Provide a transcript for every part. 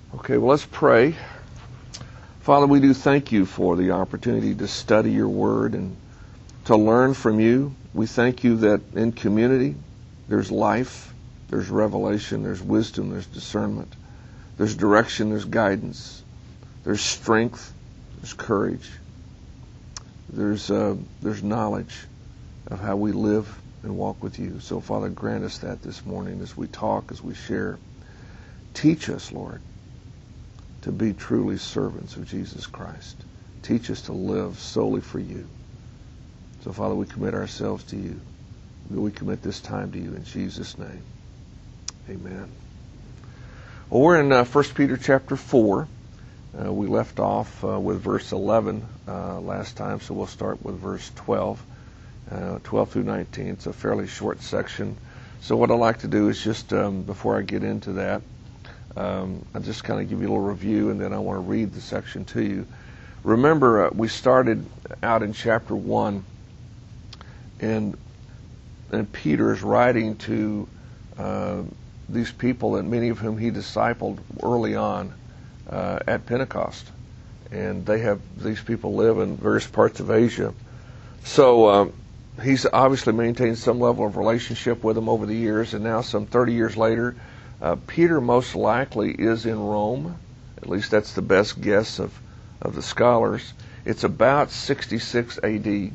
Okay, well, let's pray. Father, we do thank you for the opportunity to study your word and to learn from you. We thank you that in community there's life, there's revelation, there's wisdom, there's discernment, there's direction, there's guidance, there's strength, there's courage, there's knowledge of how we live and walk with you. So, Father, grant us that this morning as we talk, as we share. Teach us, Lord, to be truly servants of Jesus Christ. Teach us to live solely for you. So, Father, we commit ourselves to you. We commit this time to you in Jesus' name. Amen. Well, we're in 1 Peter chapter 4. We left off with verse 11 last time, so we'll start with verse 12, 12 through 19. It's a fairly short section. So what I'd like to do is just, before I get into that, I'll just kind of give you a little review, and then I want to read the section to you. Remember, we started out in chapter 1, and Peter is writing to these people, and many of whom he discipled early on at Pentecost. And these people live in various parts of Asia. So he's obviously maintained some level of relationship with them over the years, and now some 30 years later, Peter most likely is in Rome. At least that's the best guess of the scholars. It's about 66 A.D.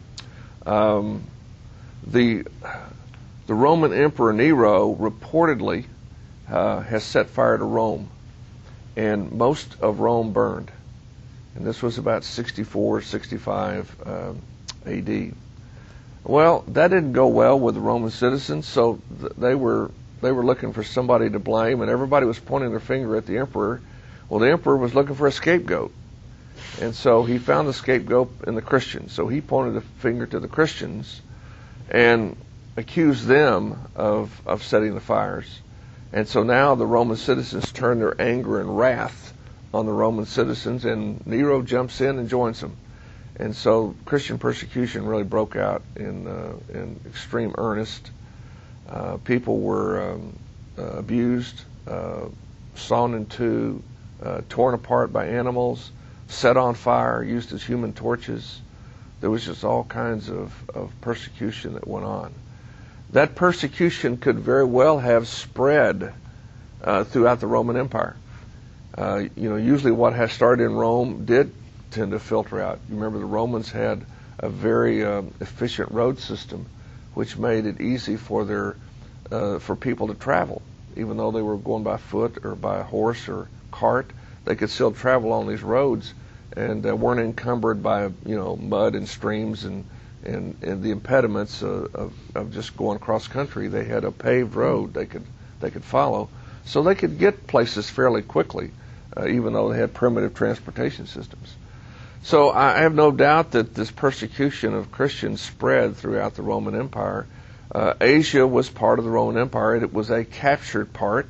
The Roman Emperor Nero reportedly has set fire to Rome, and most of Rome burned. And this was about 64, 65 A.D. Well, that didn't go well with the Roman citizens, so they were looking for somebody to blame, and everybody was pointing their finger at the emperor. Well, the emperor was looking for a scapegoat, and so he found the scapegoat in the Christians. So he pointed the finger to the Christians and accused them of setting the fires. And so now the Roman citizens turn their anger and wrath on the Roman citizens, and Nero jumps in and joins them. And so Christian persecution really broke out in extreme earnest. People were abused, sawn in two, torn apart by animals, set on fire, used as human torches. There was just all kinds of persecution that went on. That persecution could very well have spread throughout the Roman Empire. Usually what has started in Rome did tend to filter out. You remember the Romans had a very efficient road system, which made it easy for people to travel. Even though they were going by foot or by horse or cart, they could still travel on these roads and weren't encumbered by mud and streams and the impediments of just going cross country. They had a paved road they could follow, so they could get places fairly quickly, even though they had primitive transportation systems. So I have no doubt that this persecution of Christians spread throughout the Roman Empire. Asia was part of the Roman Empire. It was a captured part.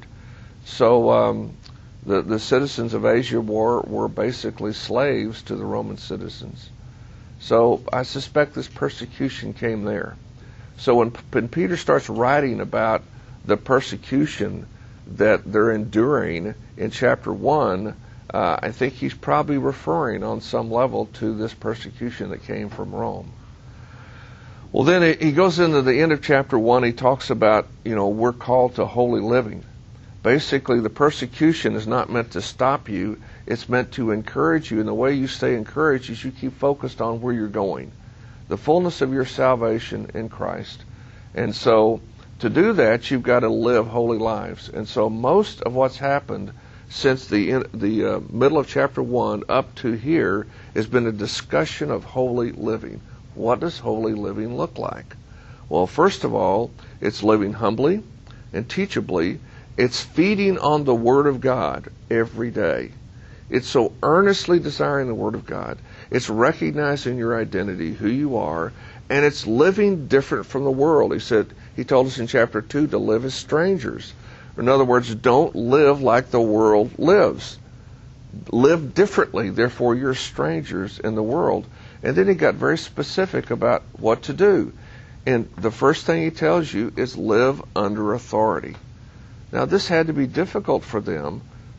So the citizens of Asia were basically slaves to the Roman citizens. So I suspect this persecution came there. So when Peter starts writing about the persecution that they're enduring in chapter 1, I think he's probably referring on some level to this persecution that came from Rome. Well, then he goes into the end of chapter 1. He talks about, we're called to holy living. Basically, the persecution is not meant to stop you. It's meant to encourage you. And the way you stay encouraged is you keep focused on where you're going, the fullness of your salvation in Christ. And so to do that, you've got to live holy lives. And so most of what's happened since the middle of chapter 1 up to here has been a discussion of holy living. What does holy living look like? Well, first of all, it's living humbly and teachably. It's feeding on the Word of God every day. It's so earnestly desiring the Word of God. It's recognizing your identity, who you are, and it's living different from the world. He told us in chapter 2 to live as strangers. In other words, don't live like the world lives. Live differently, therefore you're strangers in the world. And then he got very specific about what to do. And the first thing he tells you is live under authority. Now, this had to be difficult for them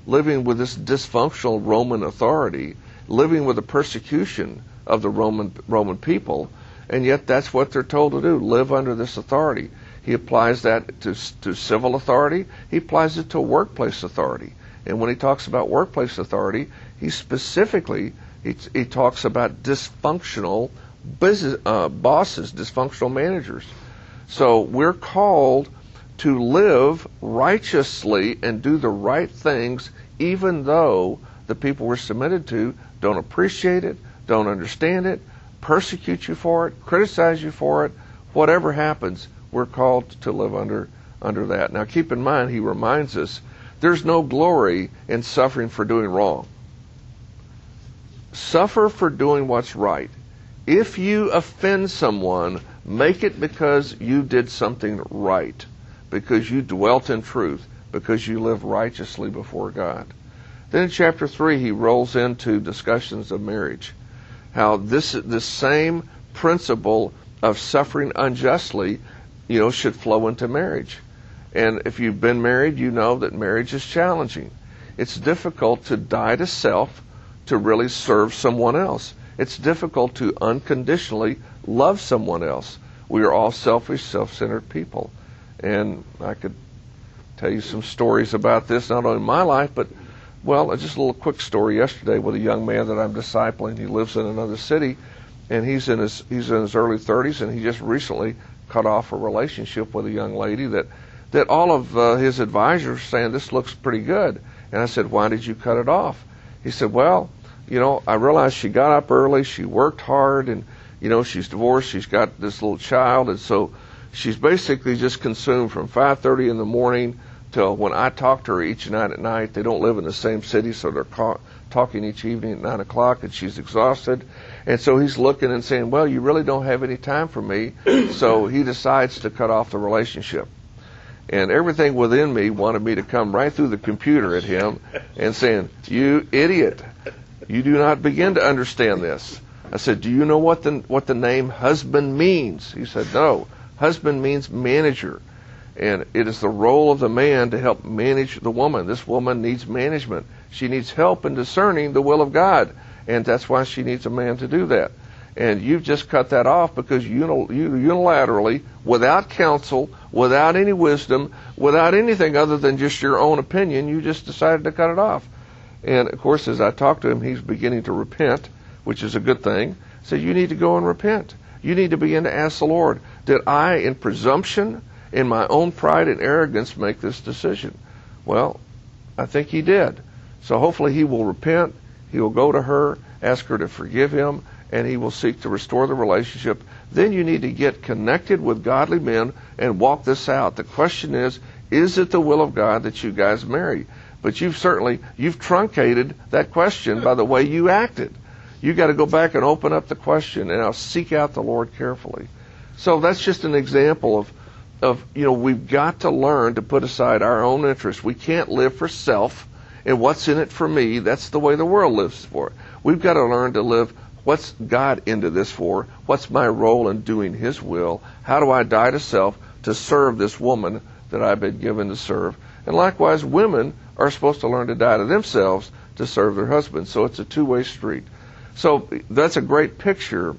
living with this dysfunctional Roman authority, living with the persecution of the Roman people, and yet that's what they're told to do, live under this authority. He applies that to civil authority. He applies it to workplace authority. And when he talks about workplace authority, he specifically he talks about dysfunctional business bosses, dysfunctional managers. So we're called to live righteously and do the right things, even though the people we're submitted to don't appreciate it, don't understand it, persecute you for it, criticize you for it. Whatever happens, we're called to live under that. Now keep in mind, he reminds us, there's no glory in suffering for doing wrong. Suffer for doing what's right. If you offend someone, make it because you did something right, because you dwelt in truth, because you lived righteously before God. Then in chapter 3, he rolls into discussions of marriage. How this same principle of suffering unjustly, should flow into marriage. And if you've been married, you know that marriage is challenging. It's difficult to die to self to really serve someone else. It's difficult to unconditionally love someone else. We are all selfish, self-centered people. And I could tell you some stories about this, not only in my life, but, just a little quick story yesterday with a young man that I'm discipling. He lives in another city, and he's in his early 30s, and he just recently cut off a relationship with a young lady that all of his advisors were saying, this looks pretty good. And I said, why did you cut it off? He said, I realized she got up early, she worked hard, and, she's divorced, she's got this little child, and so she's basically just consumed from 5:30 in the morning till when I talk to her each night at night. They don't live in the same city, so they're talking each evening at 9 o'clock, and she's exhausted. And so he's looking and saying, well, you really don't have any time for me. So he decides to cut off the relationship. And everything within me wanted me to come right through the computer at him and saying, you idiot, you do not begin to understand this. I said, do you know what the name husband means? He said, no. Husband means manager. And it is the role of the man to help manage the woman. This woman needs management. She needs help in discerning the will of God. And that's why she needs a man to do that. And you've just cut that off because you unilaterally, without counsel, without any wisdom, without anything other than just your own opinion, you just decided to cut it off. And, of course, as I talked to him, he's beginning to repent, which is a good thing. So you need to go and repent. You need to begin to ask the Lord, did I, in presumption, in my own pride and arrogance, make this decision? Well, I think he did. So hopefully he will repent. He will go to her, ask her to forgive him, and he will seek to restore the relationship. Then you need to get connected with godly men and walk this out. The question is it the will of God that you guys marry? But you've truncated that question by the way you acted. You've got to go back and open up the question, and I'll seek out the Lord carefully. So that's just an example of we've got to learn to put aside our own interests. We can't live for self and what's in it for me. That's the way the world lives for it. We've got to learn to live, what's God into this for? What's my role in doing His will? How do I die to self to serve this woman that I've been given to serve? And likewise, women are supposed to learn to die to themselves to serve their husbands. So it's a two-way street. So that's a great picture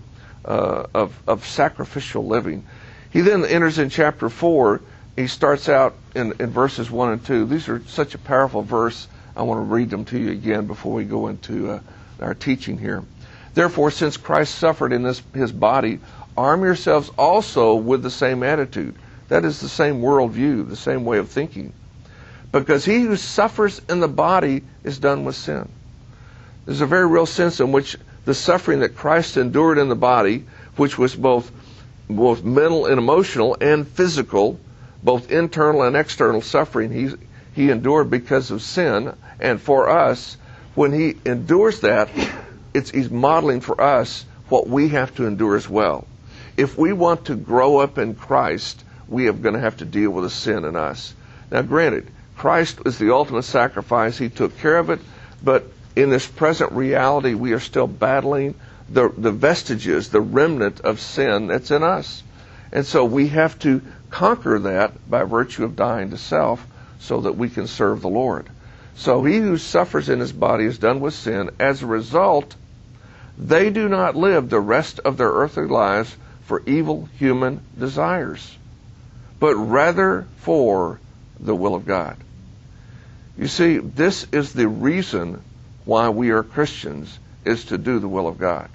of sacrificial living. He then enters in chapter 4. He starts out in verses 1 and 2. These are such a powerful verse. I want to read them to you again before we go into our teaching here. Therefore, since Christ suffered in His body, arm yourselves also with the same attitude. That is the same worldview, the same way of thinking. Because he who suffers in the body is done with sin. There's a very real sense in which the suffering that Christ endured in the body, which was both mental and emotional and physical, both internal and external suffering, he endured because of sin. And for us, when he endures that, he's modeling for us what we have to endure as well. If we want to grow up in Christ, we are going to have to deal with the sin in us. Now, granted, Christ is the ultimate sacrifice. He took care of it. But in this present reality, we are still battling the vestiges, the remnant of sin that's in us. And so we have to conquer that by virtue of dying to self so that we can serve the Lord. So he who suffers in his body is done with sin. As a result, they do not live the rest of their earthly lives for evil human desires, but rather for the will of God. You see, this is the reason why we are Christians, is to do the will of God.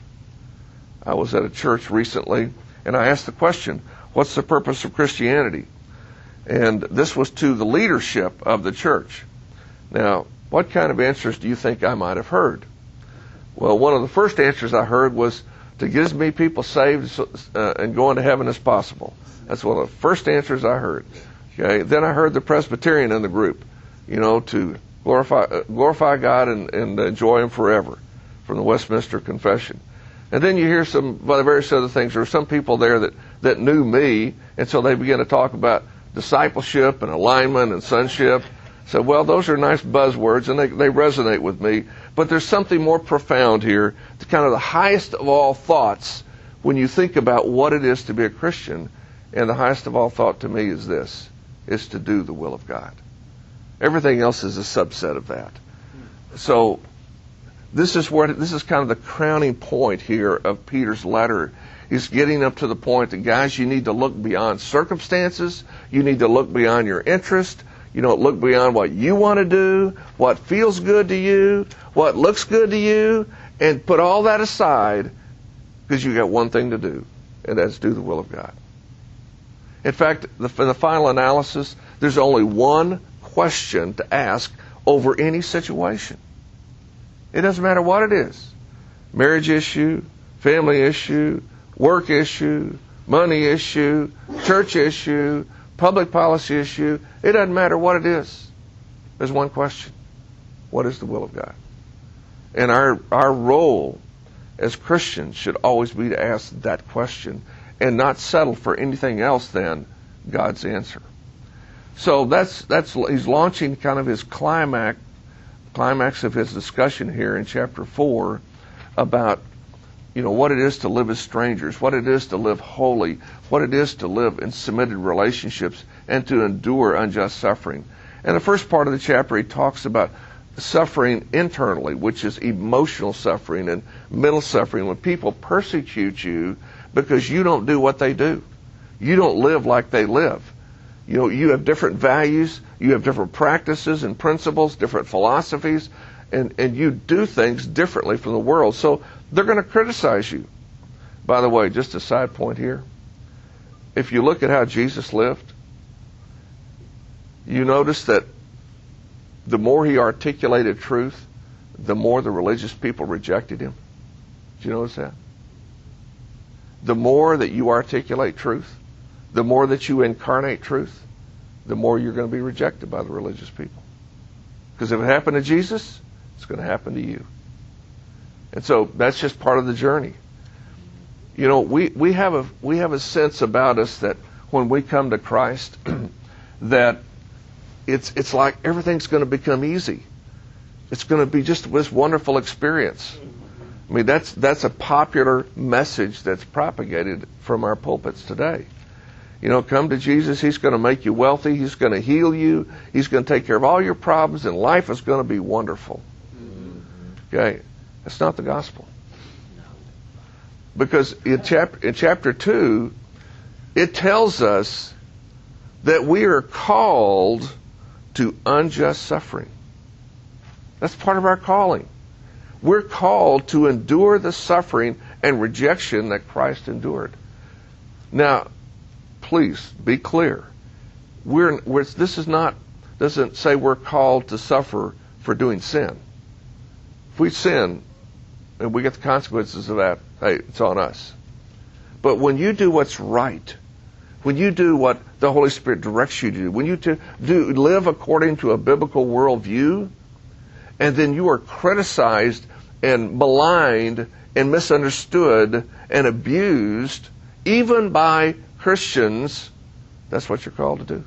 I was at a church recently, and I asked the question, what's the purpose of Christianity? And this was to the leadership of the church. Now, what kind of answers do you think I might have heard? Well, one of the first answers I heard was to get as many people saved and going to heaven as possible. That's one of the first answers I heard. Okay. Then I heard the Presbyterian in the group, to glorify God and enjoy Him forever, from the Westminster Confession. And then you hear various other things. There were some people there that knew me, and so they began to talk about discipleship and alignment and sonship. So, well, those are nice buzzwords, and they resonate with me. But there's something more profound here, kind of the highest of all thoughts when you think about what it is to be a Christian. And the highest of all thought to me is this, is to do the will of God. Everything else is a subset of that. So this is kind of the crowning point here of Peter's letter. He's getting up to the point that, guys, you need to look beyond circumstances. You need to look beyond your interest. Look beyond what you want to do, what feels good to you, what looks good to you, and put all that aside, because you got one thing to do, and that's do the will of God. In fact, in the final analysis, there's only one question to ask over any situation. It doesn't matter what it is. Marriage issue, family issue, work issue, money issue, church issue, public policy issue. It doesn't matter what it is. There's one question. What is the will of God? And our role as Christians should always be to ask that question and not settle for anything else than God's answer. So he's launching kind of his climax of his discussion here in chapter 4 about what it is to live as strangers, what it is to live holy, what it is to live in submitted relationships, and to endure unjust suffering. And the first part of the chapter, he talks about suffering internally, which is emotional suffering, and mental suffering, when people persecute you because you don't do what they do. You don't live like they live. You have different values, you have different practices and principles, different philosophies, and you do things differently from the world. So they're going to criticize you. By the way, just a side point here. If you look at how Jesus lived, you notice that the more he articulated truth, the more the religious people rejected him. Did you notice that? The more that you articulate truth, the more that you incarnate truth, the more you're going to be rejected by the religious people. Because if it happened to Jesus, it's going to happen to you. And so that's just part of the journey. We have a sense about us that when we come to Christ, that it's like everything's going to become easy. It's going to be just this wonderful experience. I mean, that's a popular message that's propagated from our pulpits today. Come to Jesus, He's going to make you wealthy, He's going to heal you, He's going to take care of all your problems, and life is going to be wonderful. Okay? That's not the gospel. Because in chapter 2, it tells us that we are called to unjust suffering. That's part of our calling. We're called to endure the suffering and rejection that Christ endured. Now, please be clear. This doesn't say we're called to suffer for doing sin. If we sin and we get the consequences of that, hey, it's on us. But when you do what's right, when you do what the Holy Spirit directs you to do, when you live according to a biblical worldview, and then you are criticized and maligned and misunderstood and abused, even by Christians, that's what you're called to do.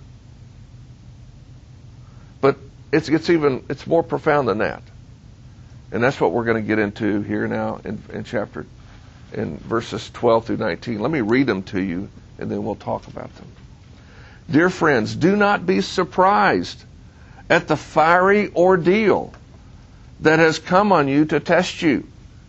But it's more profound than that. And that's what we're going to get into here now in verses 12 through 19. Let me read them to you, and then we'll talk about them. Dear friends, do not be surprised at the fiery ordeal that has come on you to test you,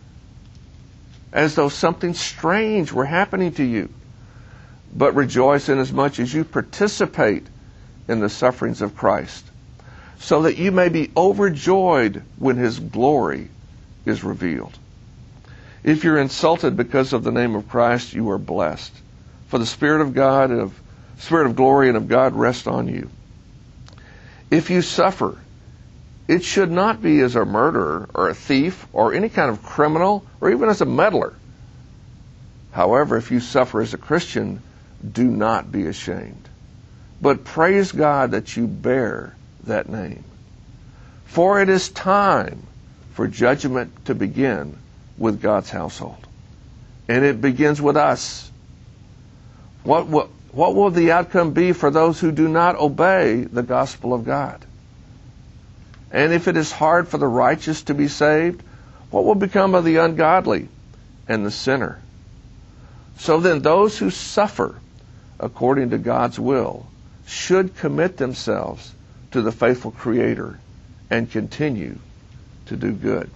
as though something strange were happening to you. But rejoice inasmuch as you participate in the sufferings of Christ, so that you may be overjoyed when His glory is revealed. If you're insulted because of the name of Christ, you are blessed. For the Spirit of glory and of God rest on you. If you suffer, it should not be as a murderer or a thief or any kind of criminal or even as a meddler. However, if you suffer as a Christian, do not be ashamed, but praise God that you bear that name. For it is time for judgment to begin with God's household. And it begins with us. What will the outcome be for those who do not obey the gospel of God? And if it is hard for the righteous to be saved, what will become of the ungodly and the sinner? So then those who suffer according to God's will should commit themselves to the faithful Creator and continue to do good.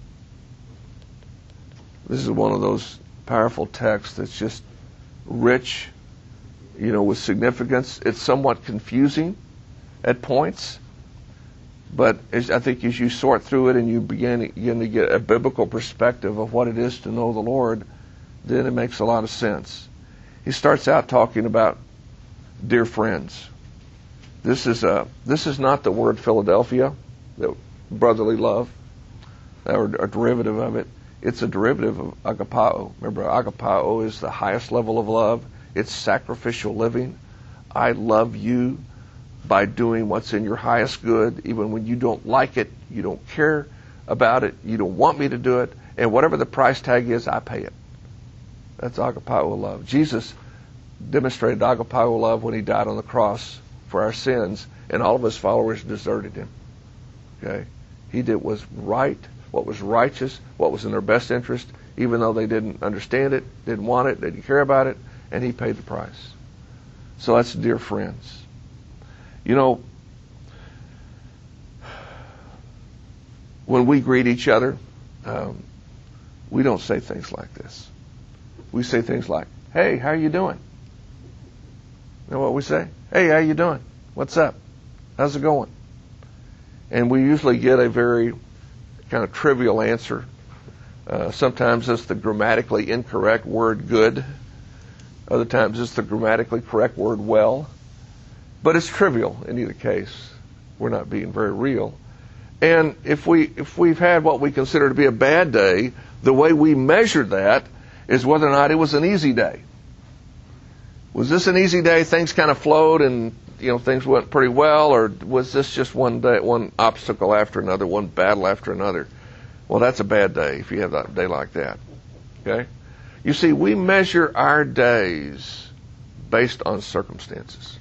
This is one of those powerful texts that's just rich, with significance. It's somewhat confusing at points, but I think as you sort through it and you begin to get a biblical perspective of what it is to know the Lord, then it makes a lot of sense. He starts out talking about dear friends. This is not the word Philadelphia, the brotherly love, or a derivative of it. It's a derivative of agapao. Remember, agapao is the highest level of love. It's sacrificial living. I love you by doing what's in your highest good, even when you don't like it, you don't care about it, you don't want me to do it, and whatever the price tag is, I pay it. That's agapao love. Jesus demonstrated agapao love when He died on the cross for our sins, and all of His followers deserted Him. Okay? He did what was right, what was righteous, what was in their best interest, even though they didn't understand it, didn't want it, didn't care about it, and He paid the price. So that's dear friends. When we greet each other, we don't say things like this. We say things like, hey, how you doing? You know what we say? Hey, how you doing? What's up? How's it going? And we usually get a very kind of trivial answer. Sometimes it's the grammatically incorrect word good. Other times it's the grammatically correct word well. But it's trivial in either case. We're not being very real. And if we've had what we consider to be a bad day, the way we measure that is whether or not it was an easy day. Was this an easy day? Things kind of flowed and things went pretty well, or was this just one day, one obstacle after another, one battle after another? Well, that's a bad day if you have a day like that. Okay? You see, we measure our days based on circumstances.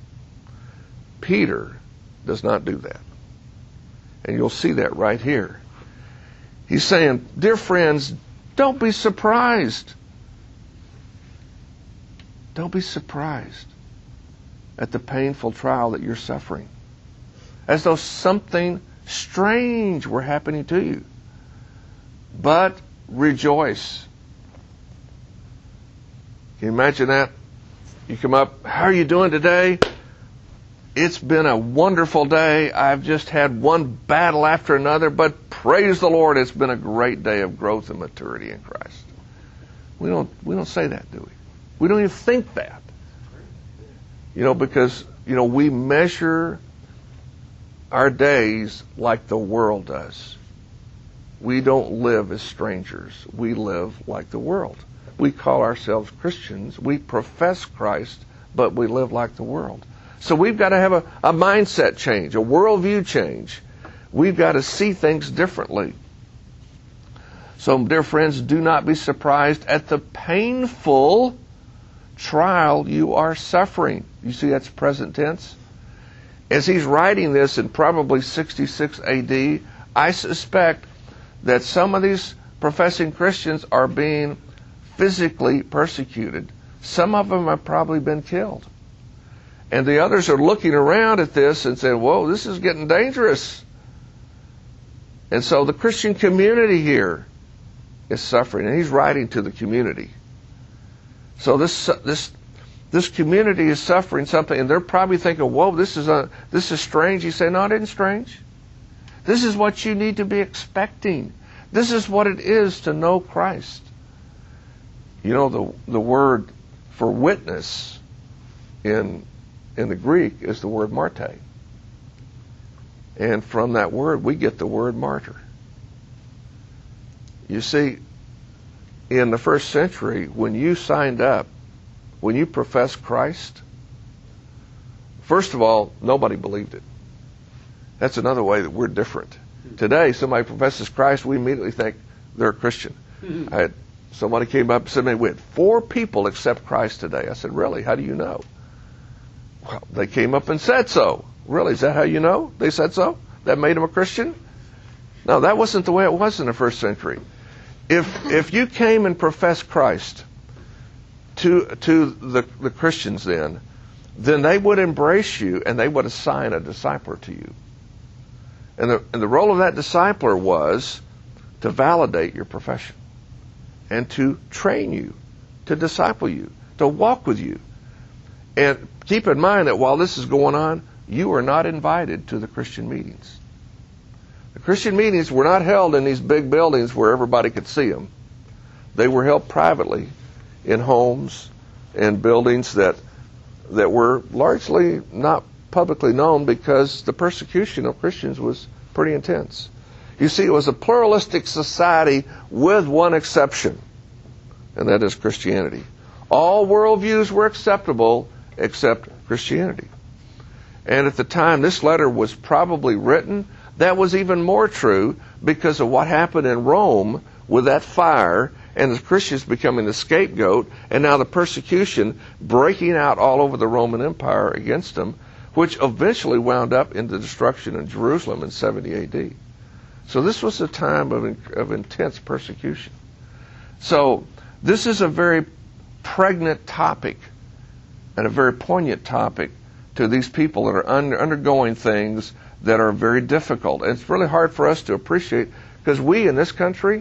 Peter does not do that. And you'll see that right here. He's saying, dear friends, don't be surprised. Don't be surprised at the painful trial that you're suffering, as though something strange were happening to you. But rejoice. Can you imagine that? You come up, how are you doing today? It's been a wonderful day. I've just had one battle after another, but praise the Lord, it's been a great day of growth and maturity in Christ. We don't say that, do we? We don't even think that. Because we measure our days like the world does. We don't live as strangers. We live like the world. We call ourselves Christians. We profess Christ, but we live like the world. So we've got to have a mindset change, a worldview change. We've got to see things differently. So, dear friends, do not be surprised at the painful trial you are suffering. You see that's present tense? As he's writing this in probably 66 AD, I suspect that some of these professing Christians are being physically persecuted. Some of them have probably been killed. And the others are looking around at this and saying, whoa, this is getting dangerous. And so the Christian community here is suffering. And he's writing to the community. So this community is suffering something, and they're probably thinking, whoa, this is strange. You say, no, it isn't strange. This is what you need to be expecting. This is what it is to know Christ. You know, the word for witness in the Greek is the word marte. And from that word, we get the word martyr. You see, in the first century, when you signed up, when you professed Christ, first of all, nobody believed it. That's another way that we're different. Today, somebody professes Christ, we immediately think they're a Christian. Somebody came up and said to me, we had 4 people accept Christ today. I said, really? How do you know? Well, they came up and said so. Really? Is that how you know? They said so? That made them a Christian? No, that wasn't the way it was in the first century. If you came and professed Christ to the Christians then they would embrace you and they would assign a discipler to you. And the role of that discipler was to validate your profession and to train you, to disciple you, to walk with you. And keep in mind that while this is going on, you are not invited to the Christian meetings. The Christian meetings were not held in these big buildings where everybody could see them. They were held privately in homes and buildings that were largely not publicly known because the persecution of Christians was pretty intense. You see, it was a pluralistic society with one exception, and that is Christianity. All worldviews were acceptable except Christianity. And at the time this letter was probably written, that was even more true because of what happened in Rome with that fire and the Christians becoming the scapegoat, and now the persecution breaking out all over the Roman Empire against them, which eventually wound up in the destruction of Jerusalem in 70 A.D. So this was a time of intense persecution. So this is a very pregnant topic and a very poignant topic to these people that are undergoing things that are very difficult. And it's really hard for us to appreciate because we in this country,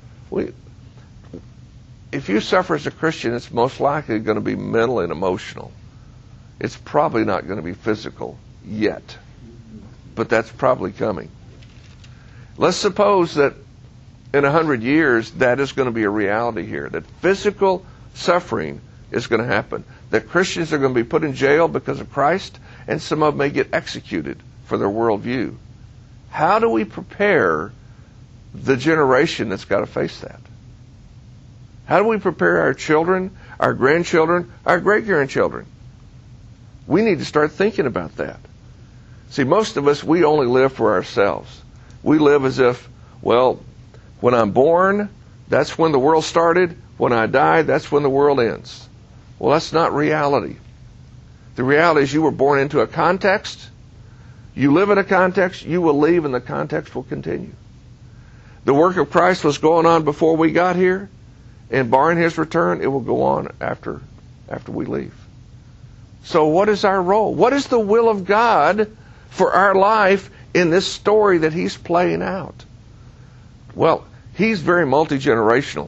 if you suffer as a Christian, it's most likely going to be mental and emotional. It's probably not going to be physical yet, but that's probably coming. Let's suppose that in 100 years that is going to be a reality here, that physical suffering is going to happen, that Christians are going to be put in jail because of Christ, and some of them may get executed for their worldview. How do we prepare the generation that's got to face that? How do we prepare our children, our grandchildren, our great-grandchildren? We need to start thinking about that. See, most of us, we only live for ourselves. We live as if, well, when I'm born, that's when the world started. When I die, that's when the world ends. Well, that's not reality. The reality is you were born into a context. You live in a context. You will leave, and the context will continue. The work of Christ was going on before we got here, and barring His return, it will go on after we leave. So what is our role? What is the will of God for our life in this story that He's playing out? Well, He's very multi-generational.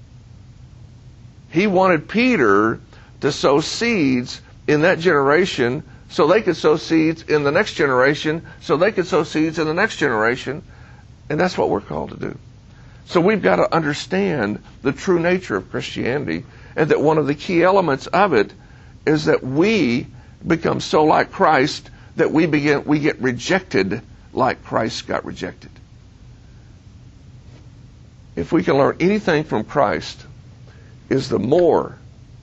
He wanted Peter to sow seeds in that generation so they could sow seeds in the next generation, so they could sow seeds in the next generation, and that's what we're called to do. So we've got to understand the true nature of Christianity, and that one of the key elements of it is that we become so like Christ that we get rejected like Christ got rejected. If we can learn anything from Christ, is the more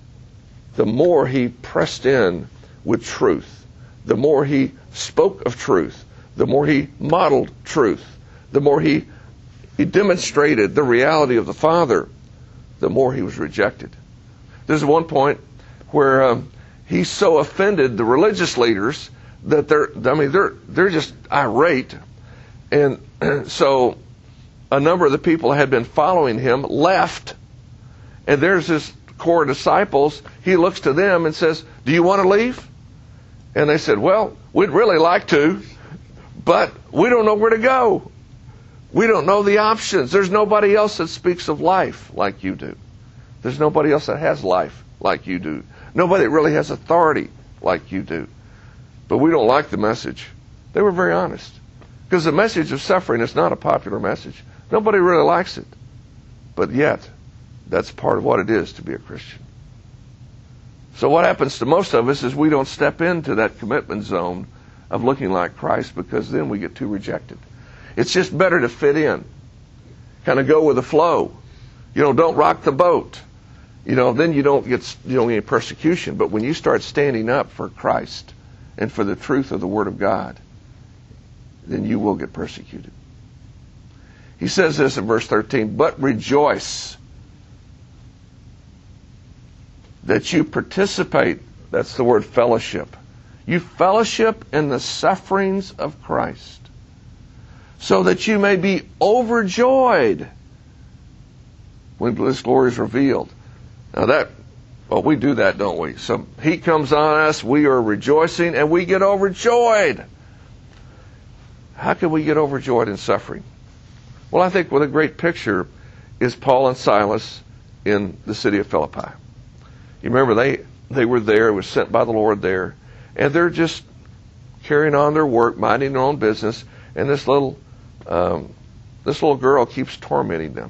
He pressed in with truth, the more He spoke of truth, the more He modeled truth, the more He demonstrated the reality of the Father, the more He was rejected. There's one point where He so offended the religious leaders that they're just irate, and so a number of the people that had been following Him left, and there's this core of disciples. He looks to them and says, "Do you want to leave?" And they said, well, we'd really like to, but we don't know where to go. We don't know the options. There's nobody else that speaks of life like you do. There's nobody else that has life like you do. Nobody that really has authority like you do. But we don't like the message. They were very honest. Because the message of suffering is not a popular message. Nobody really likes it. But yet, that's part of what it is to be a Christian. So what happens to most of us is we don't step into that commitment zone of looking like Christ, because then we get too rejected. It's just better to fit in. Kind of go with the flow. Don't rock the boat. Then you don't get any persecution. But when you start standing up for Christ and for the truth of the Word of God, then you will get persecuted. He says this in verse 13, but rejoice that you participate, that's the word fellowship. You fellowship in the sufferings of Christ, so that you may be overjoyed when this glory is revealed. Now we do that, don't we? So He comes on us, we are rejoicing, and we get overjoyed. How can we get overjoyed in suffering? Well, I think what a great picture is Paul and Silas in the city of Philippi. You remember they were there, was sent by the Lord there, and they're just carrying on their work, minding their own business, and this little girl keeps tormenting them.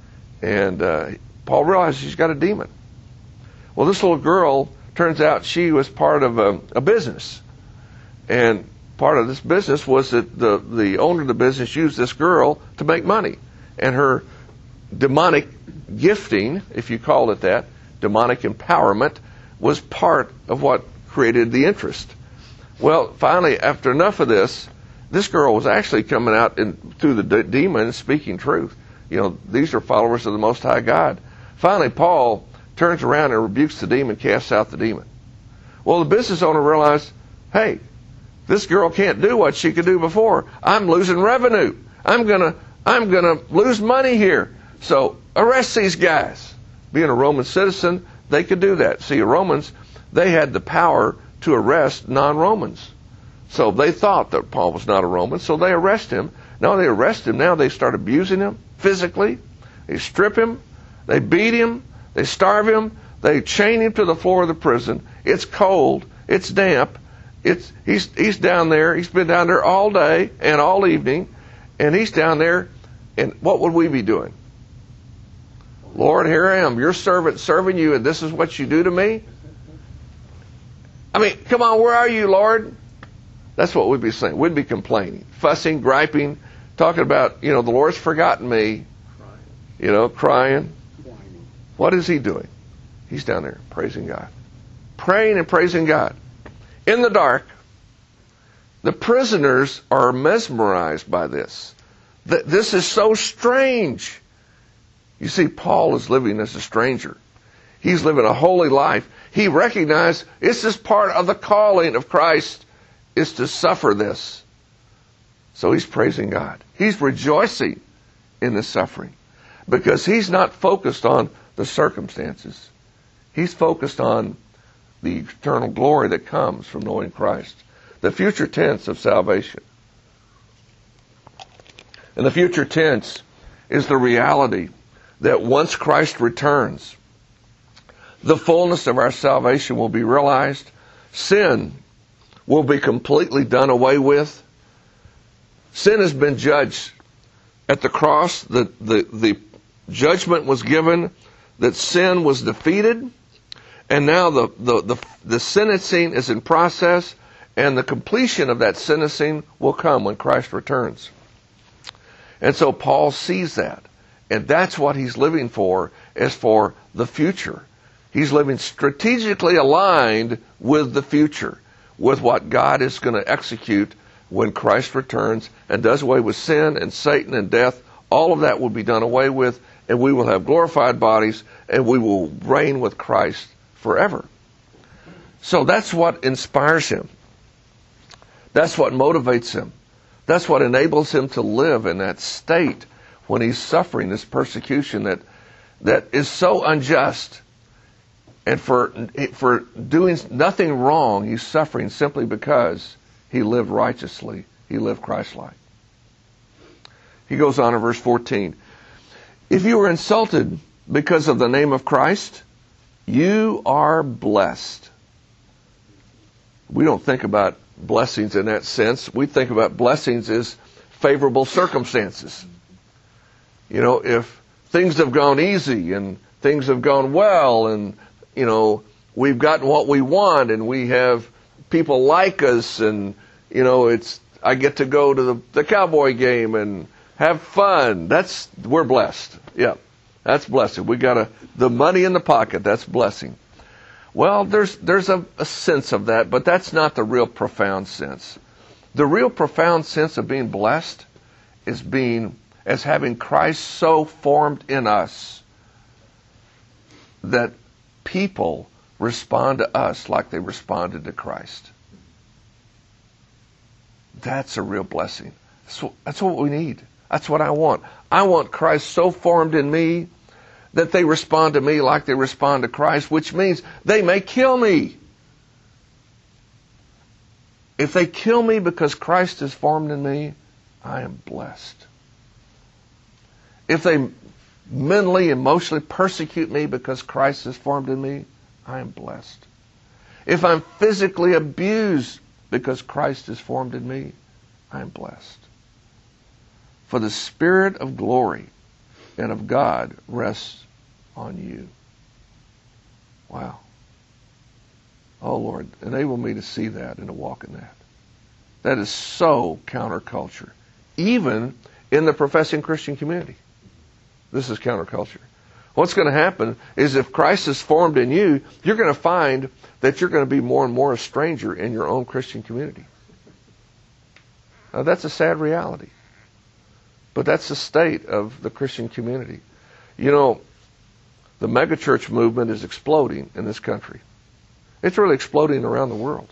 And Paul realizes she's got a demon. Well, this little girl, turns out she was part of a business. And part of this business was that the owner of the business used this girl to make money. And her demonic gifting, if you call it that, demonic empowerment, was part of what created the interest. Well, finally, after enough of this girl was actually coming out through the demon speaking truth. These are followers of the Most High God. Finally, Paul turns around and rebukes the demon, casts out the demon. Well, the business owner realized, hey, this girl can't do what she could do before. I'm losing revenue. I'm gonna lose money here. So arrest these guys. Being a Roman citizen, they could do that. See, Romans, they had the power to arrest non-Romans. So they thought that Paul was not a Roman, so they arrest him. Now they arrest him. Now they start abusing him physically. They strip him. They beat him. They starve him. They chain him to the floor of the prison. It's cold. It's damp. He's down there. He's been down there all day and all evening, and he's down there. And what would we be doing? Lord, here I am, your servant serving you, and this is what you do to me? I mean, come on, where are you, Lord? That's what we'd be saying. We'd be complaining, fussing, griping, talking about, the Lord's forgotten me, crying. What is He doing? He's down there praising God. Praying and praising God. In the dark, the prisoners are mesmerized by this. This is so strange. You see, Paul is living as a stranger. He's living a holy life. He recognized this is part of the calling of Christ, is to suffer this. So he's praising God. He's rejoicing in the suffering because he's not focused on the circumstances. He's focused on the eternal glory that comes from knowing Christ, the future tense of salvation. And the future tense is the reality that once Christ returns, the fullness of our salvation will be realized. Sin will be completely done away with. Sin has been judged at the cross. The judgment was given that sin was defeated, and now the sentencing is in process, and the completion of that sentencing will come when Christ returns. And so Paul sees that. And that's what he's living for, is for the future. He's living strategically aligned with the future, with what God is going to execute when Christ returns and does away with sin and Satan and death. All of that will be done away with, and we will have glorified bodies, and we will reign with Christ forever. So that's what inspires him. That's what motivates him. That's what enables him to live in that state when he's suffering this persecution that is so unjust. And for doing nothing wrong, he's suffering simply because he lived righteously. He lived Christ-like. He goes on in verse 14. If you are insulted because of the name of Christ, you are blessed. We don't think about blessings in that sense. We think about blessings as favorable circumstances. You know, if things have gone easy and things have gone well and, you know, we've gotten what we want and we have people like us and, you know, I get to go to the Cowboy game and have fun. We're blessed. Yeah, that's blessing. We got the money in the pocket. That's blessing. Well, there's a sense of that, but that's not the real profound sense. The real profound sense of being blessed is as having Christ so formed in us that people respond to us like they responded to Christ. That's a real blessing. That's what we need. That's what I want. I want Christ so formed in me that they respond to me like they respond to Christ, which means they may kill me. If they kill me because Christ is formed in me, I am blessed. If they mentally, emotionally persecute me because Christ is formed in me, I am blessed. If I'm physically abused because Christ is formed in me, I am blessed. For the Spirit of glory and of God rests on you. Wow. Oh, Lord, enable me to see that and to walk in that. That is so counterculture. Even in the professing Christian community. This is counterculture. What's going to happen is if Christ is formed in you, you're going to find that you're going to be more and more a stranger in your own Christian community. Now, that's a sad reality. But that's the state of the Christian community. You know, the megachurch movement is exploding in this country. It's really exploding around the world.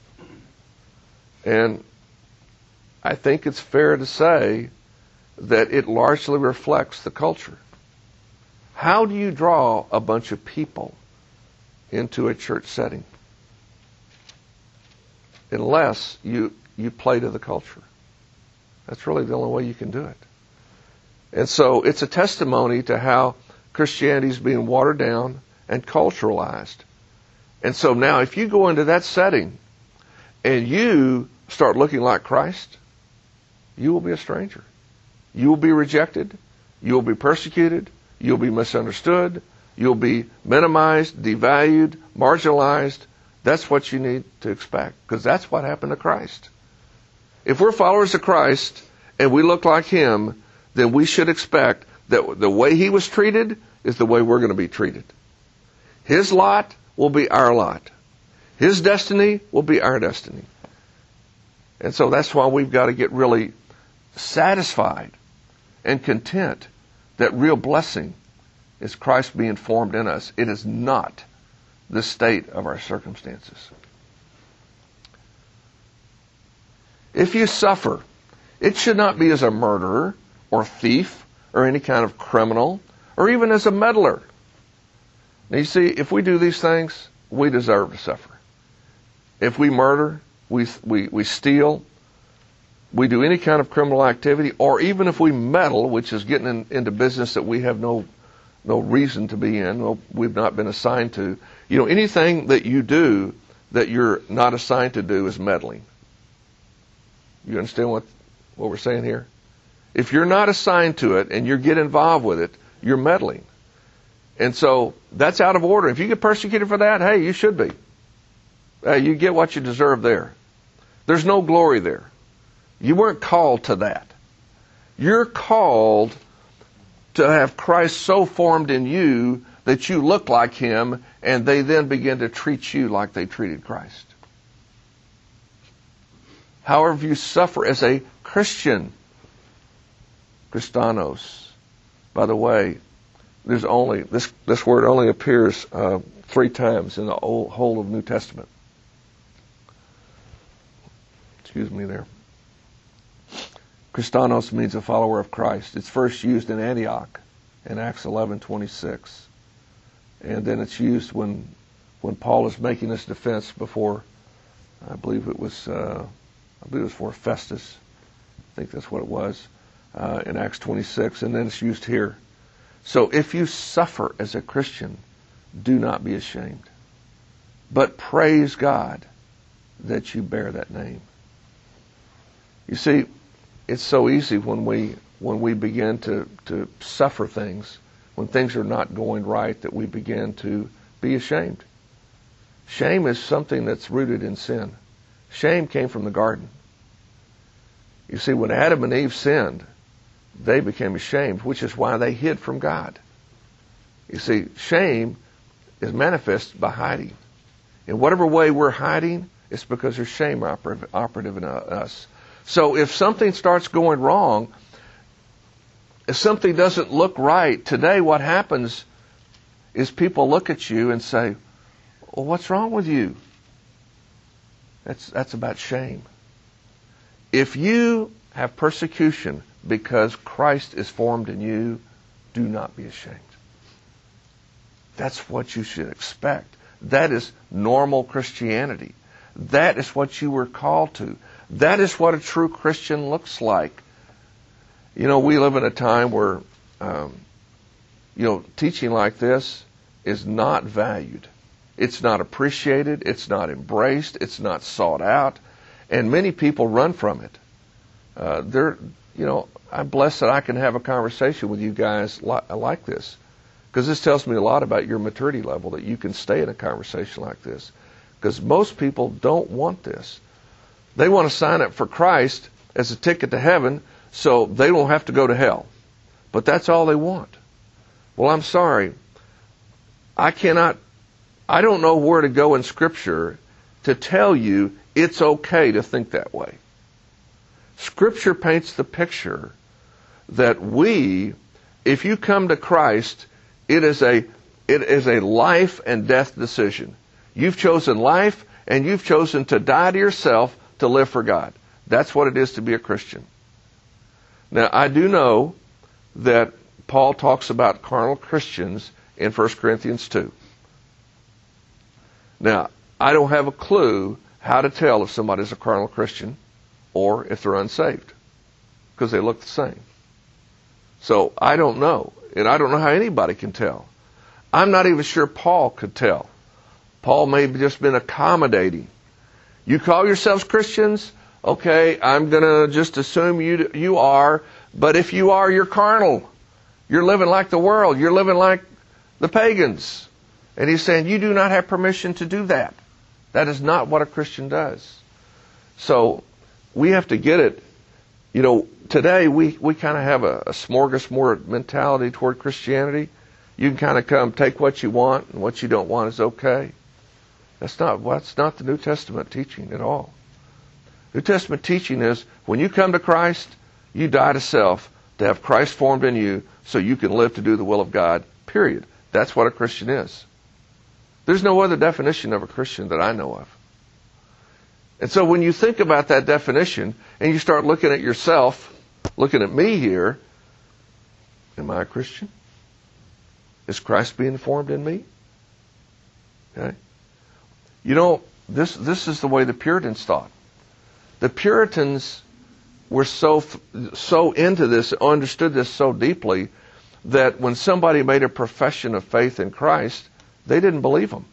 And I think it's fair to say that it largely reflects the culture. How do you draw a bunch of people into a church setting? Unless you play to the culture. That's really the only way you can do it. And so it's a testimony to how Christianity is being watered down and culturalized. And so now if you go into that setting and you start looking like Christ, you will be a stranger. You will be rejected. You will be persecuted. You'll be misunderstood. You'll be minimized, devalued, marginalized. That's what you need to expect, because that's what happened to Christ. If we're followers of Christ and we look like Him, then we should expect that the way He was treated is the way we're going to be treated. His lot will be our lot. His destiny will be our destiny. And so that's why we've got to get really satisfied and content that real blessing is Christ being formed in us. It is not the state of our circumstances. If you suffer, it should not be as a murderer or thief or any kind of criminal or even as a meddler. Now you see, if we do these things, we deserve to suffer. If we murder, we steal, we do any kind of criminal activity, or even if we meddle, which is getting into business that we have no reason to be in, we've not been assigned to. You know, anything that you do that you're not assigned to do is meddling. You understand what we're saying here? If you're not assigned to it and you get involved with it, you're meddling. And so that's out of order. If you get persecuted for that, hey, you should be. You get what you deserve there. There's no glory there. You weren't called to that. You're called to have Christ so formed in you that you look like Him, and they then begin to treat you like they treated Christ. However, you suffer as a Christian, Christanos. By the way, there's only this word only appears 3 times in the whole of New Testament. Excuse me there. Christanos means a follower of Christ. It's first used in Antioch in Acts 11:26. And then it's used when when Paul is making his defense before, I believe it was for Festus. I think that's what it was in Acts 26, and then it's used here. So if you suffer as a Christian, do not be ashamed, but praise God that you bear that name. You see, it's so easy when we begin to suffer things, when things are not going right, that we begin to be ashamed. Shame is something that's rooted in sin. Shame came from the garden. You see, when Adam and Eve sinned, they became ashamed, which is why they hid from God. You see, shame is manifest by hiding. In whatever way we're hiding, it's because there's shame operative in us. So if something starts going wrong, if something doesn't look right, today what happens is people look at you and say, well, what's wrong with you? That's about shame. If you have persecution because Christ is formed in you, do not be ashamed. That's what you should expect. That is normal Christianity. That is what you were called to. That is what a true Christian looks like. You know, we live in a time where, teaching like this is not valued. It's not appreciated. It's not embraced. It's not sought out. And many people run from it. I'm blessed that I can have a conversation with you guys like this, because this tells me a lot about your maturity level, that you can stay in a conversation like this. Because most people don't want this. They want to sign up for Christ as a ticket to heaven so they don't have to go to hell. But that's all they want. Well, I'm sorry. I don't know where to go in Scripture to tell you it's okay to think that way. Scripture paints the picture that if you come to Christ, it is a life and death decision. You've chosen life, and you've chosen to die to yourself to live for God. That's what it is to be a Christian. Now, I do know that Paul talks about carnal Christians in 1 Corinthians 2. Now, I don't have a clue how to tell if somebody's a carnal Christian or if they're unsaved, because they look the same. So I don't know, and I don't know how anybody can tell. I'm not even sure Paul could tell. Paul may have just been accommodating. You call yourselves Christians? Okay, I'm going to just assume you are, but if you are, you're carnal. You're living like the world. You're living like the pagans. And he's saying you do not have permission to do that. That is not what a Christian does. So we have to get it. You know, today we kind of have a smorgasbord mentality toward Christianity. You can kind of come, take what you want, and what you don't want is okay. That's not the New Testament teaching at all. New Testament teaching is when you come to Christ, you die to self to have Christ formed in you so you can live to do the will of God, period. That's what a Christian is. There's no other definition of a Christian that I know of. And so when you think about that definition and you start looking at yourself, looking at me here, am I a Christian? Is Christ being formed in me? Okay. You know, this is the way the Puritans thought. The Puritans were so into this, understood this so deeply, that when somebody made a profession of faith in Christ, they didn't believe them.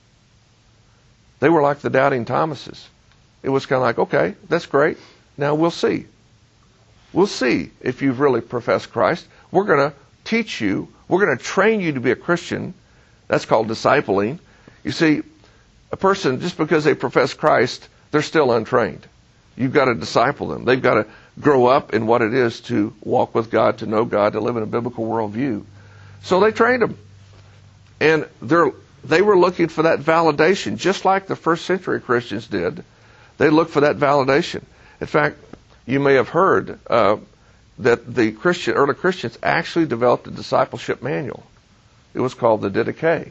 They were like the doubting Thomases. It was kind of like, okay, that's great. Now we'll see. We'll see if you've really professed Christ. We're going to teach you. We're going to train you to be a Christian. That's called discipling. You see, a person, just because they profess Christ, they're still untrained. You've got to disciple them. They've got to grow up in what it is to walk with God, to know God, to live in a biblical worldview. So they trained them. And they were looking for that validation, just like the first century Christians did. They looked for that validation. In fact, you may have heard that the early Christians actually developed a discipleship manual. It was called the Didache.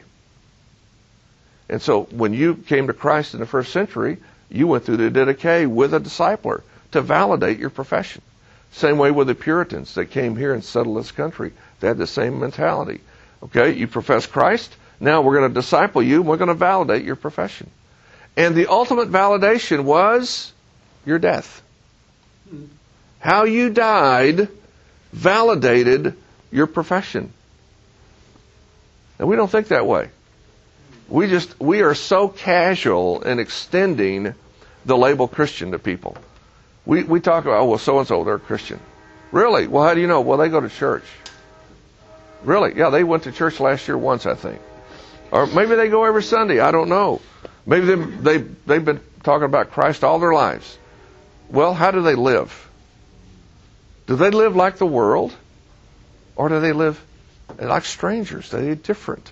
And so when you came to Christ in the first century, you went through the Didache with a discipler to validate your profession. Same way with the Puritans that came here and settled this country. They had the same mentality. Okay, you profess Christ, Now we're going to disciple you, and we're going to validate your profession. And the ultimate validation was your death. How you died validated your profession. And we don't think that way. We are so casual in extending the label Christian to people. We talk about, oh, well, so-and-so, they're a Christian. Really? Well, how do you know? Well, they go to church. Really? Yeah, they went to church last year once, I think. Or maybe they go every Sunday. I don't know. Maybe they've been talking about Christ all their lives. Well, how do they live? Do they live like the world? Or do they live like strangers? Are they different?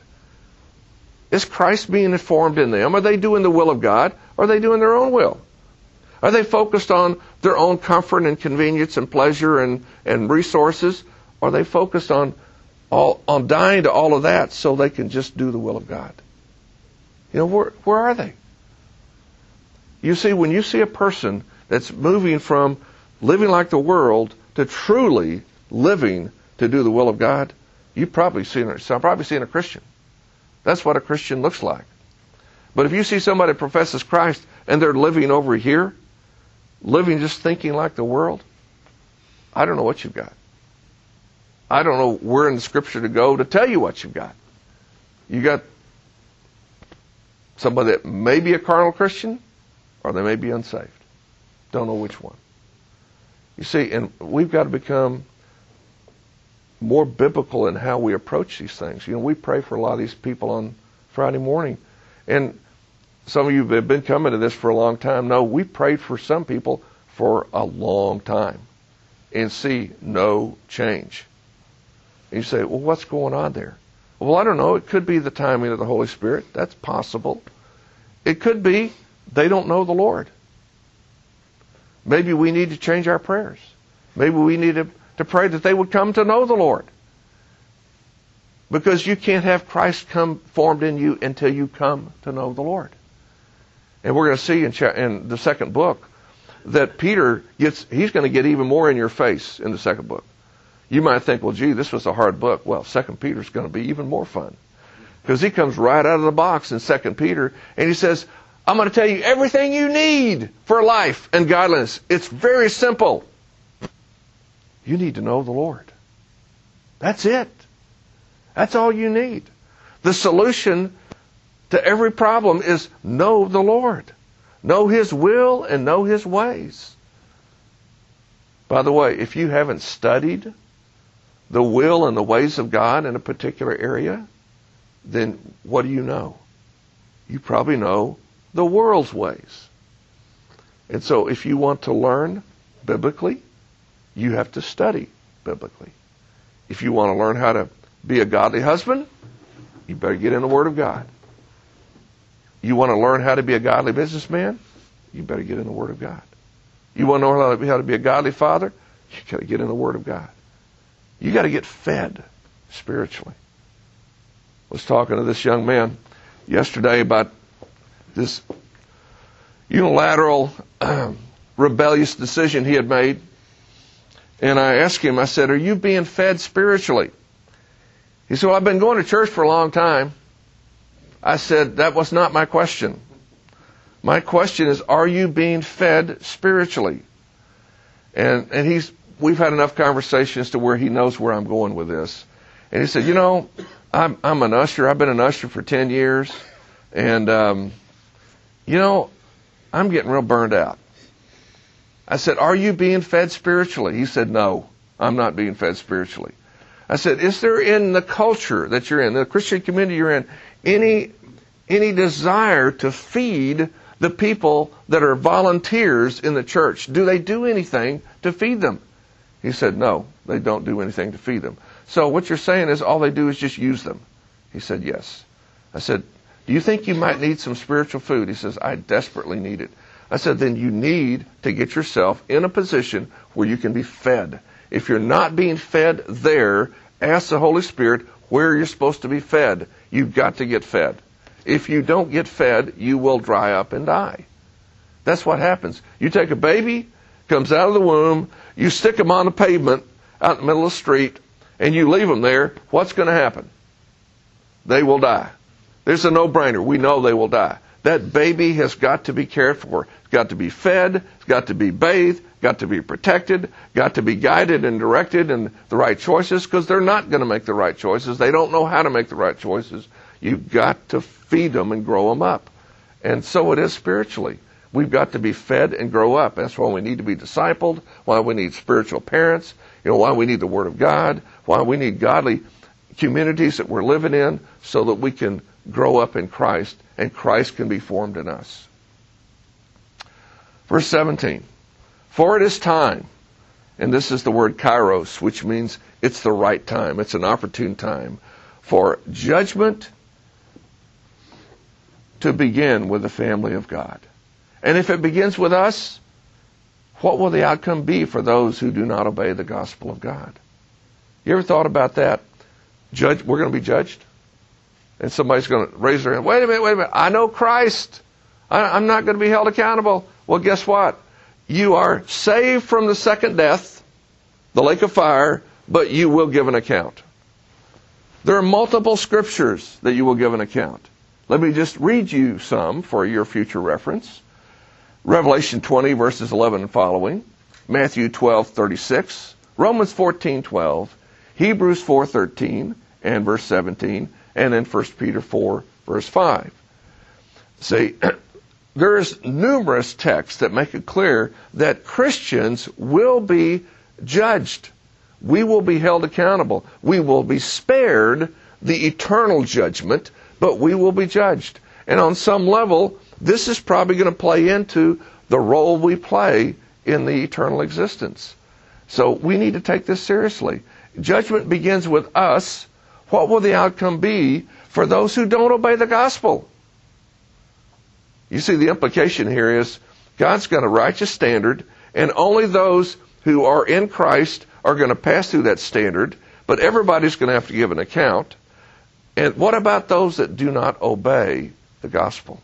Is Christ being informed in them? Are they doing the will of God? Or are they doing their own will? Are they focused on their own comfort and convenience and pleasure and resources? Or are they focused on dying to all of that so they can just do the will of God? You know, where are they? You see, when you see a person that's moving from living like the world to truly living to do the will of God, you've probably seen a Christian. That's what a Christian looks like. But if you see somebody that professes Christ and they're living over here, living just thinking like the world, I don't know what you've got. I don't know where in the Scripture to go to tell you what you've got. You got somebody that may be a carnal Christian, or they may be unsaved. Don't know which one. You see, and we've got to become more biblical in how we approach these things. You know, we pray for a lot of these people on Friday morning. And some of you have been coming to this for a long time. No, we prayed for some people for a long time and see no change. And you say, well, what's going on there? Well, I don't know. It could be the timing of the Holy Spirit. That's possible. It could be they don't know the Lord. Maybe we need to change our prayers. Maybe we need to pray that they would come to know the Lord. Because you can't have Christ come formed in you until you come to know the Lord. And we're going to see in the second book that Peter he's going to get even more in your face in the second book. You might think, well, gee, this was a hard book. Well, 2 Peter's going to be even more fun. Because he comes right out of the box in 2 Peter, and he says, I'm going to tell you everything you need for life and godliness. It's very simple. You need to know the Lord. That's it. That's all you need. The solution to every problem is know the Lord. Know His will and know His ways. By the way, if you haven't studied the will and the ways of God in a particular area, then what do you know? You probably know the world's ways. And so if you want to learn biblically, you have to study biblically. If you want to learn how to be a godly husband, you better get in the Word of God. You want to learn how to be a godly businessman, you better get in the Word of God. You want to know how to be a godly father, you got to get in the Word of God. You got to get fed spiritually. I was talking to this young man yesterday about this unilateral, rebellious decision he had made. And I asked him, I said, are you being fed spiritually? He said, well, I've been going to church for a long time. I said, that was not my question. My question is, are you being fed spiritually? And we've had enough conversations to where he knows where I'm going with this. And he said, you know, I'm an usher. I've been an usher for 10 years. And, you know, I'm getting real burned out. I said, are you being fed spiritually? He said, no, I'm not being fed spiritually. I said, is there in the culture that you're in, the Christian community you're in, any desire to feed the people that are volunteers in the church? Do they do anything to feed them? He said, no, they don't do anything to feed them. So what you're saying is all they do is just use them. He said, yes. I said, do you think you might need some spiritual food? He says, I desperately need it. I said, then you need to get yourself in a position where you can be fed. If you're not being fed there, ask the Holy Spirit where you're supposed to be fed. You've got to get fed. If you don't get fed, you will dry up and die. That's what happens. You take a baby, comes out of the womb, you stick them on the pavement out in the middle of the street, and you leave them there, what's going to happen? They will die. There's a no-brainer. We know they will die. That baby has got to be cared for. It's got to be fed. It's got to be bathed. Got to be protected. Got to be guided and directed in the right choices, because they're not going to make the right choices. They don't know how to make the right choices. You've got to feed them and grow them up. And so it is spiritually. We've got to be fed and grow up. That's why we need to be discipled, why we need spiritual parents, why we need the Word of God, why we need godly communities that we're living in, so that we can grow up in Christ and Christ can be formed in us. Verse 17, for it is time, and this is the word kairos, which means it's the right time, it's an opportune time, for judgment to begin with the family of God. And if it begins with us, what will the outcome be for those who do not obey the gospel of God? You ever thought about that? We're going to be judged? And somebody's going to raise their hand, wait a minute, I know Christ. I'm not going to be held accountable. Well, guess what? You are saved from the second death, the lake of fire, but you will give an account. There are multiple scriptures that you will give an account. Let me just read you some for your future reference. Revelation 20, verses 11 and following, Matthew 12:36, Romans 14:12, Hebrews 4:13 and verse 17, and then 1 Peter 4, verse 5. See, there's numerous texts that make it clear that Christians will be judged. We will be held accountable. We will be spared the eternal judgment, but we will be judged. And on some level, this is probably going to play into the role we play in the eternal existence. So we need to take this seriously. Judgment begins with us. What will the outcome be for those who don't obey the gospel? You see, the implication here is God's got a righteous standard, and only those who are in Christ are going to pass through that standard, but everybody's going to have to give an account. And what about those that do not obey the gospel?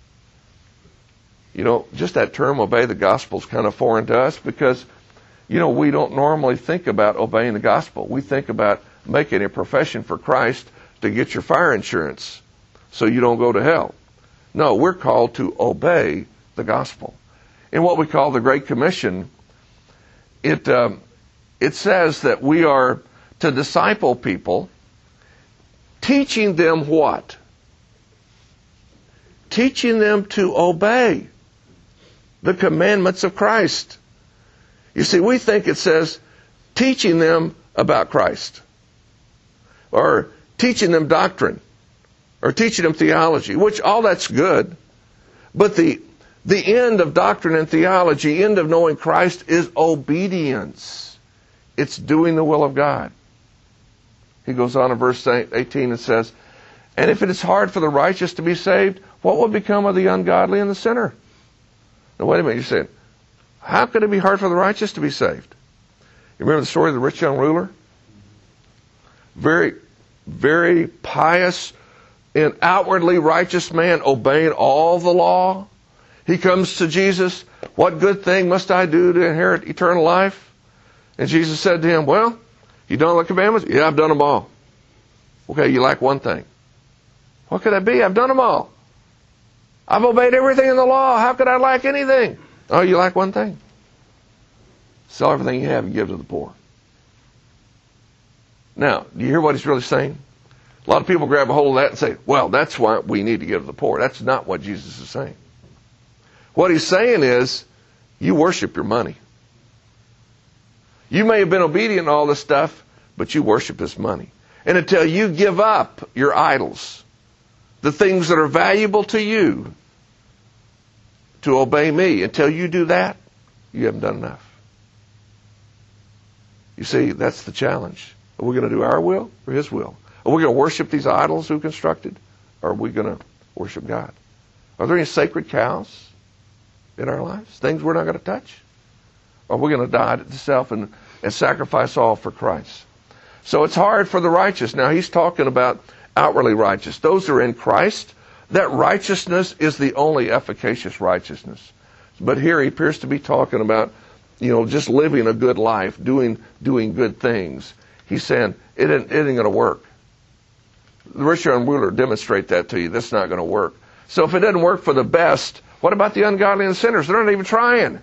Just that term, obey the gospel, is kind of foreign to us because, we don't normally think about obeying the gospel. We think about making a profession for Christ to get your fire insurance so you don't go to hell. No, we're called to obey the gospel. In what we call the Great Commission, it says that we are to disciple people, teaching them what? Teaching them to obey the commandments of Christ. You see, we think it says teaching them about Christ, or teaching them doctrine, or teaching them theology, which all that's good. But the end of doctrine and theology, end of knowing Christ, is obedience. It's doing the will of God. He goes on in verse 18 and says, and if it is hard for the righteous to be saved, what will become of the ungodly and the sinner? Now wait a minute, you're saying, how could it be hard for the righteous to be saved? You remember the story of the rich young ruler? Very, very pious and outwardly righteous man, obeying all the law. He comes to Jesus, what good thing must I do to inherit eternal life? And Jesus said to him, well, you done all the commandments? Yeah, I've done them all. Okay, you lack one thing. What could that be? I've done them all. I've obeyed everything in the law. How could I lack anything? Oh, you lack one thing. Sell everything you have and give to the poor. Now, do you hear what he's really saying? A lot of people grab a hold of that and say, well, that's why we need to give to the poor. That's not what Jesus is saying. What he's saying is, you worship your money. You may have been obedient to all this stuff, but you worship this money. And until you give up your idols, the things that are valuable to you, to obey me, until you do that, you haven't done enough. You see, that's the challenge. Are we going to do our will or His will? Are we going to worship these idols who constructed? Or are we going to worship God? Are there any sacred cows in our lives? Things we're not going to touch? Or are we going to die to self and sacrifice all for Christ? So it's hard for the righteous. Now he's talking about outwardly righteous. Those who are in Christ, that righteousness is the only efficacious righteousness. But here he appears to be talking about, just living a good life, doing good things. He's saying it ain't going to work. the rich young ruler demonstrate that to you. That's not going to work. So if it doesn't work for the best, what about the ungodly and sinners? They're not even trying.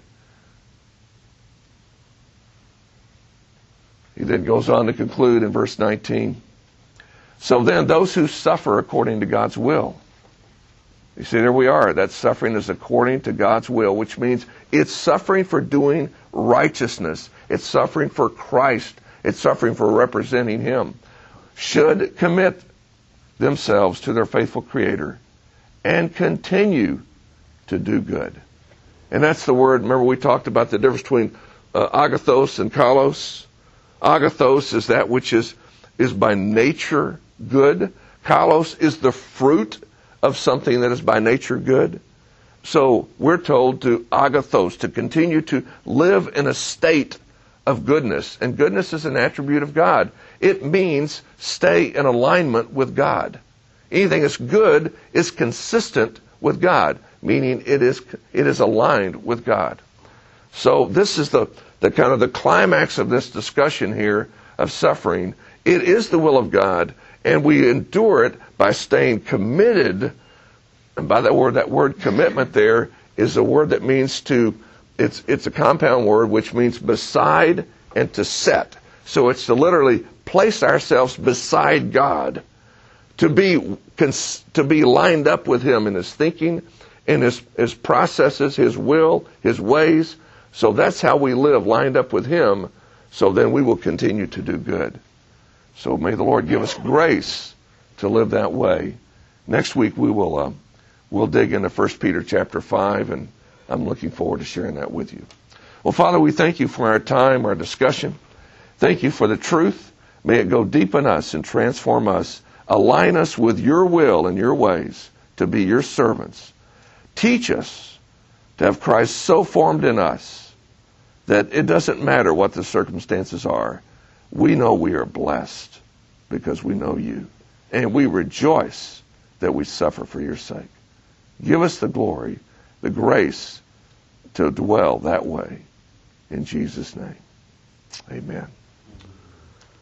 He then goes on to conclude in verse 19. So then, those who suffer according to God's will. You see, there we are. That suffering is according to God's will, which means it's suffering for doing righteousness. It's suffering for Christ. It's suffering for representing Him. Should commit themselves to their faithful Creator and continue to do good. And that's the word. Remember, we talked about the difference between agathos and kalos. Agathos is that which is by nature good. Kalos is the fruit of something that is by nature good. So we're told to agathos, to continue to live in a state of goodness. And goodness is an attribute of God. It means stay in alignment with God. Anything that's good is consistent with God, meaning it is aligned with God. So this is the kind of the climax of this discussion here of suffering. It is the will of God, and we endure it by staying committed. And by that word commitment there is a word that means it's a compound word which means beside and to set. So it's to literally place ourselves beside God, to be lined up with Him in His thinking, in His processes, His will, His ways. So that's how we live, lined up with Him. So then we will continue to do good. So may the Lord give us grace to live that way. Next week we'll dig into 1 Peter chapter 5, and I'm looking forward to sharing that with you. Well, Father, we thank You for our time, our discussion. Thank You for the truth. May it go deep in us and transform us. Align us with Your will and Your ways to be Your servants. Teach us to have Christ so formed in us that it doesn't matter what the circumstances are. We know we are blessed because we know You. And we rejoice that we suffer for Your sake. Give us the glory, the grace to dwell that way. In Jesus' name, amen.